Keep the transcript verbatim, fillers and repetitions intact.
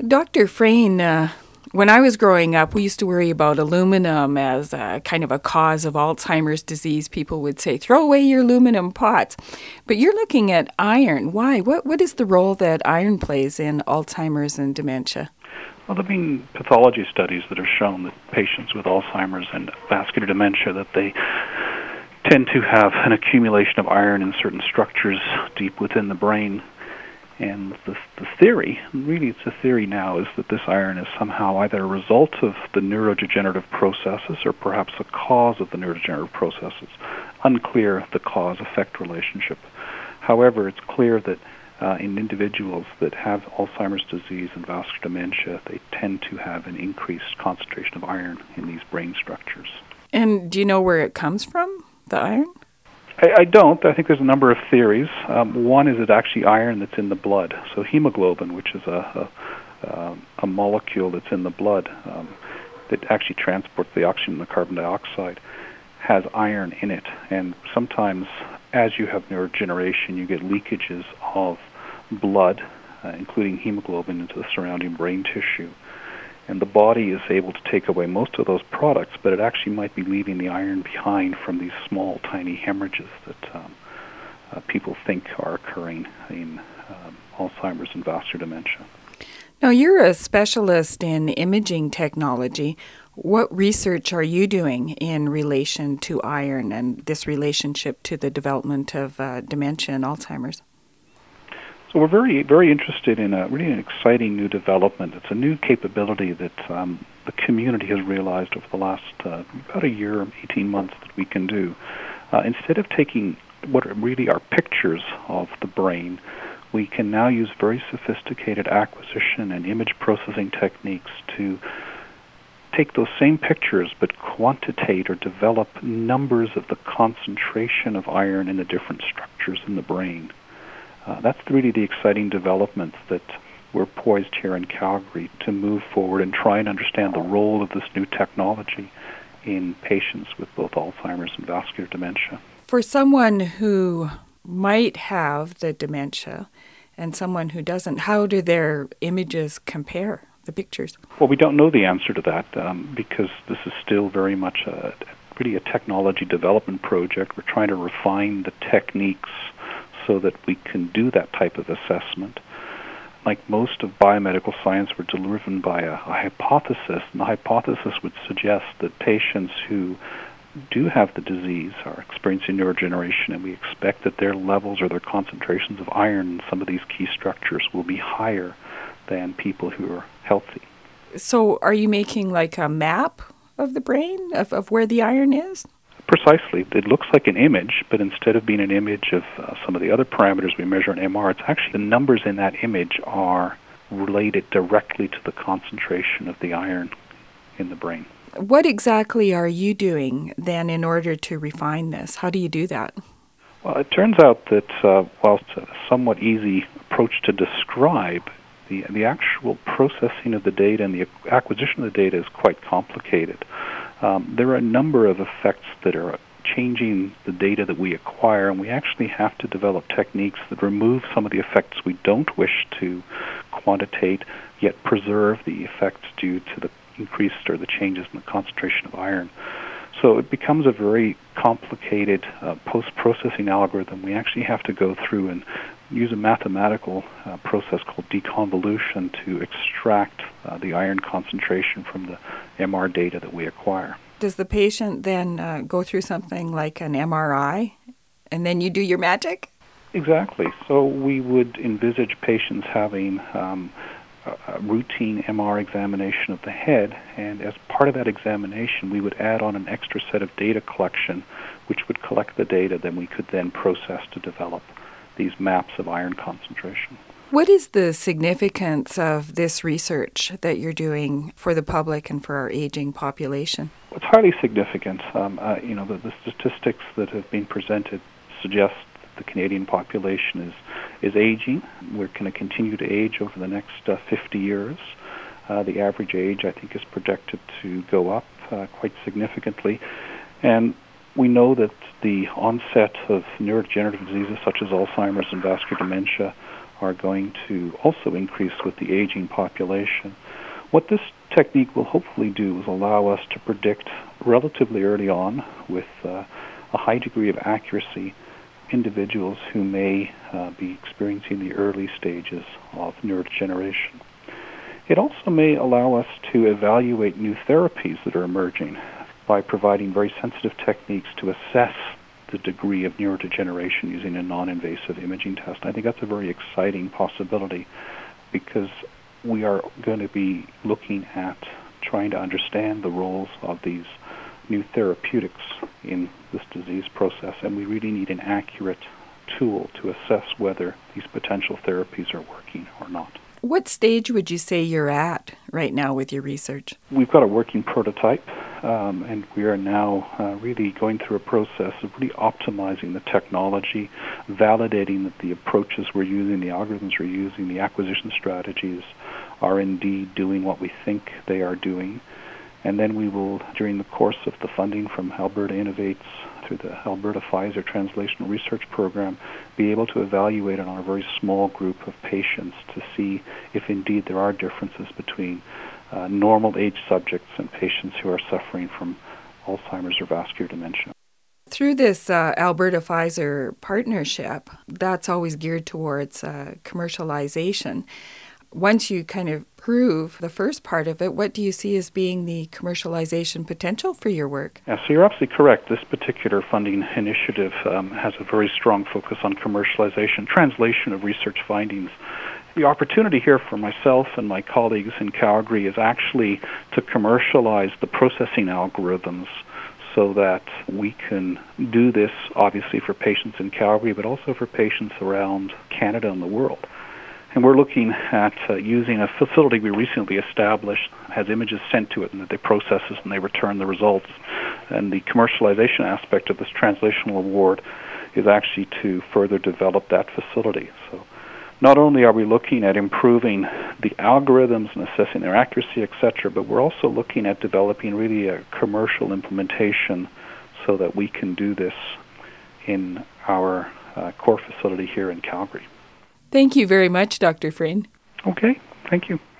Doctor Frayne, uh, when I was growing up, we used to worry about aluminum as a, kind of a cause of Alzheimer's disease. People would say, throw away your aluminum pots. But you're looking at iron. Why? What What is the role that iron plays in Alzheimer's and dementia? Well, there have been pathology studies that have shown that patients with Alzheimer's and vascular dementia, that they tend to have an accumulation of iron in certain structures deep within the brain. And the, the theory, really it's a theory now, is that this iron is somehow either a result of the neurodegenerative processes or perhaps a cause of the neurodegenerative processes. Unclear the cause-effect relationship. However, it's clear that uh, in individuals that have Alzheimer's disease and vascular dementia, they tend to have an increased concentration of iron in these brain structures. And do you know where it comes from, the iron? I, I don't. I think there's a number of theories. Um, one is it's actually iron that's in the blood. So hemoglobin, which is a, a, a molecule that's in the blood um, that actually transports the oxygen and the carbon dioxide, has iron in it. And sometimes as you have neurodegeneration, you get leakages of blood, uh, including hemoglobin, into the surrounding brain tissue. And the body is able to take away most of those products, but it actually might be leaving the iron behind from these small, tiny hemorrhages that um, uh, people think are occurring in um, Alzheimer's and vascular dementia. Now, you're a specialist in imaging technology. What research are you doing in relation to iron and this relationship to the development of uh, dementia and Alzheimer's? So we're very, very interested in a really an exciting new development. It's a new capability that um, the community has realized over the last uh, about a year, eighteen months that we can do. Uh, instead of taking what really are pictures of the brain, we can now use very sophisticated acquisition and image processing techniques to take those same pictures but quantitate or develop numbers of the concentration of iron in the different structures in the brain. Uh, that's really the exciting development that we're poised here in Calgary to move forward and try and understand the role of this new technology in patients with both Alzheimer's and vascular dementia. For someone who might have the dementia and someone who doesn't, how do their images compare, the pictures? Well, we don't know the answer to that um, because this is still very much a, really a technology development project. We're trying to refine the techniques so that we can do that type of assessment. Like most of biomedical science, we're driven by a, a hypothesis, and the hypothesis would suggest that patients who do have the disease are experiencing neurodegeneration, and we expect that their levels or their concentrations of iron in some of these key structures will be higher than people who are healthy. So are you making like a map of the brain, of, of where the iron is? Precisely. It looks like an image, but instead of being an image of uh, some of the other parameters we measure in M R, it's actually the numbers in that image are related directly to the concentration of the iron in the brain. What exactly are you doing then in order to refine this? How do you do that? Well, it turns out that uh, while it's a somewhat easy approach to describe, the, the actual processing of the data and the acquisition of the data is quite complicated. Um, there are a number of effects that are changing the data that we acquire, and we actually have to develop techniques that remove some of the effects we don't wish to quantitate, yet preserve the effects due to the increased or the changes in the concentration of iron. So it becomes a very complicated uh, post-processing algorithm. We actually have to go through and use a mathematical uh, process called deconvolution to extract uh, the iron concentration from the M R data that we acquire. Does the patient then uh, go through something like an M R I, and then you do your magic? Exactly. So we would envisage patients having um, a routine M R examination of the head, and as part of that examination, we would add on an extra set of data collection, which would collect the data that we could then process to develop these maps of iron concentration. What is the significance of this research that you're doing for the public and for our aging population? It's highly significant. Um, uh, you know, the, the statistics that have been presented suggest that the Canadian population is is aging. We're going to continue to age over the next uh, fifty years. Uh, the average age, I think, is projected to go up uh, quite significantly. And we know that the onset of neurodegenerative diseases such as Alzheimer's and vascular dementia are going to also increase with the aging population. What this technique will hopefully do is allow us to predict relatively early on with uh, a high degree of accuracy individuals who may uh, be experiencing the early stages of neurodegeneration. It also may allow us to evaluate new therapies that are emerging by providing very sensitive techniques to assess the degree of neurodegeneration using a non-invasive imaging test. I think that's a very exciting possibility because we are going to be looking at trying to understand the roles of these new therapeutics in this disease process, and we really need an accurate tool to assess whether these potential therapies are working or not. What stage would you say you're at right now with your research? We've got a working prototype, um, and we are now uh, really going through a process of really optimizing the technology, validating that the approaches we're using, the algorithms we're using, the acquisition strategies are indeed doing what we think they are doing. And then we will, during the course of the funding from Alberta Innovates through the Alberta Pfizer Translational Research Program, be able to evaluate it on a very small group of patients to see if indeed there are differences between uh, normal age subjects and patients who are suffering from Alzheimer's or vascular dementia. Through this uh, Alberta Pfizer partnership, that's always geared towards uh, commercialization. Once you kind of prove the first part of it, what do you see as being the commercialization potential for your work? Yeah, so you're absolutely correct. This particular funding initiative um, has a very strong focus on commercialization, translation of research findings. The opportunity here for myself and my colleagues in Calgary is actually to commercialize the processing algorithms so that we can do this, obviously, for patients in Calgary, but also for patients around Canada and the world. And we're looking at uh, using a facility we recently established, has images sent to it, and that they process it and they return the results. And the commercialization aspect of this translational award is actually to further develop that facility. So not only are we looking at improving the algorithms and assessing their accuracy, et cetera, but we're also looking at developing really a commercial implementation so that we can do this in our uh, core facility here in Calgary. Thank you very much, Doctor Frayne. Okay, thank you.